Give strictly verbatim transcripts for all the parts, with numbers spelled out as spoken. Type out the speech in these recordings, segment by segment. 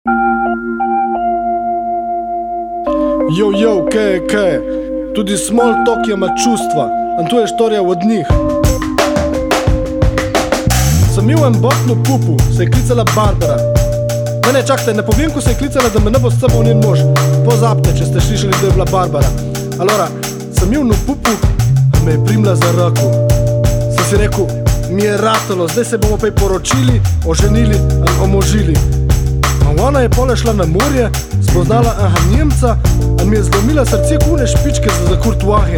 Jo, jo, kaj je, kaj je? Tudi small talk ima čustva, in to je štorija od njih. Sem imel en botno pupu, se je klicala Barbara. Ne, ne, čakajte, ne povem, ko se je klicala, da me ne bo s seboj njen mož. Pozabite, če ste slišali, da je bila Barbara. Alora, sem imel no pupu, a me je primla za roko. Sem si rekel, mi je ratalo, zdaj se bomo pa poročili, oženili in omožili. A ona je pole šla na morje, spoznala aha Njemca, in mi je zlomila srce kune špičke za zakurt vahin.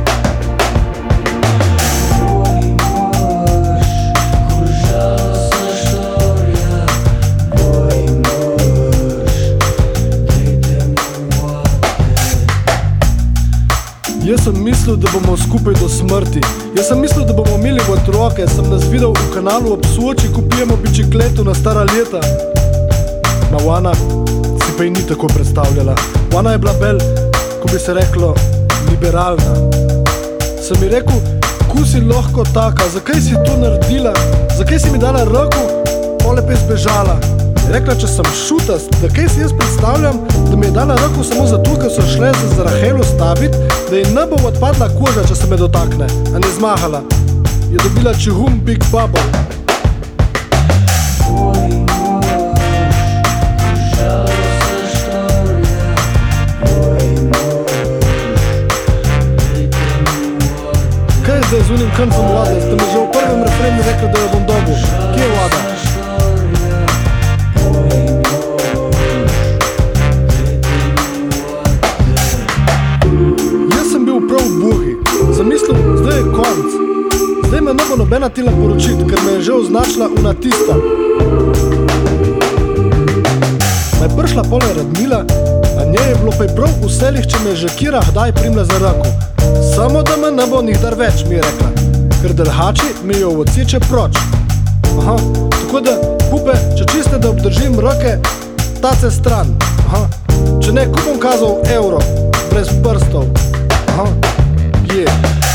Jaz sem mislil, da bomo skupaj do smrti. Jaz sem mislil, da bomo imeli otroke. Sem nas videl v kanalu ob Soči, ko pijemo bičikletu na stara leta. Ma ona si pa ji ni tako predstavljala. Ona je bila bel, ko bi se reklo, liberalna. Sem mi rekel, ko si lahko taka, zakaj si to naredila, zakaj si mi dala roko, pole pa je zbežala. Rekla, če sem šutast, da kaj si jaz predstavljam, da mi je dala roko samo zato, ker so šle za Rahelo stavit, da ji ne bo odpadla koža, če se me dotakne, a ne zmahala. Je dobila čihum Big Bubble. Kaj je zdaj z unim kancem vode? Ste mi že v prvem refrenu rekli, da jo bom dobil. Kje je voda? Zamislil, zdaj je konc. Zdaj me ne bo nobena tila poročit, ker me je že označila una tista. Me je prišla pole Radmila, a nje je bilo pa prav vselih, če me je že kira hdaj primla za roko. Samo da me ne bo nikdar več, mi je rekla, ker delhači mi jo odseče proč. Aha, tako da, pupe, če čiste, da obdržim roke, tace stran. Aha, če ne, ko bom kazal evro, brez prstov. Aha, je.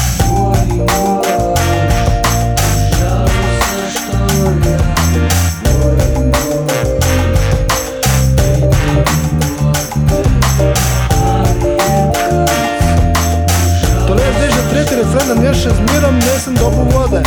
Tole je zdaj že tretji refren, in jaz še zmeram nesem dobo vode.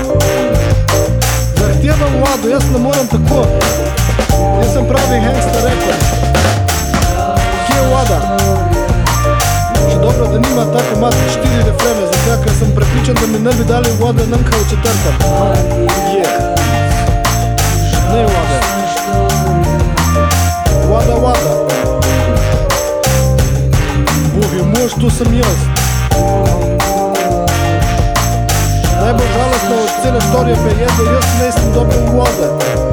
Zahtevam vodo, jaz ne moram tako. Jaz sem pravi hengsta rekel. Kje je voda? Še dobro, da nima tako mat štiri refrene, zato ker sem prepričan, da mi ne bi dali vode namka v četrtem. Je. Ne vode. Voda, voda. Bogi mož, tu sem jaz. Najbolj žalostno od cele štorije pa je, da jaz nisem dobil vode.